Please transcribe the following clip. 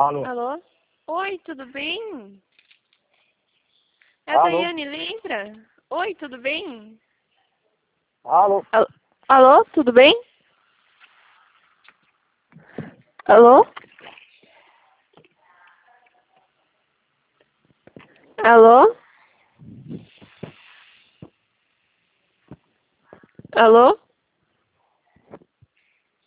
Alô? Alô? Oi, tudo bem? É a Alô? Daiane, lembra? Oi, tudo bem? Alô? Alô, tudo bem? Alô? Alô? Alô?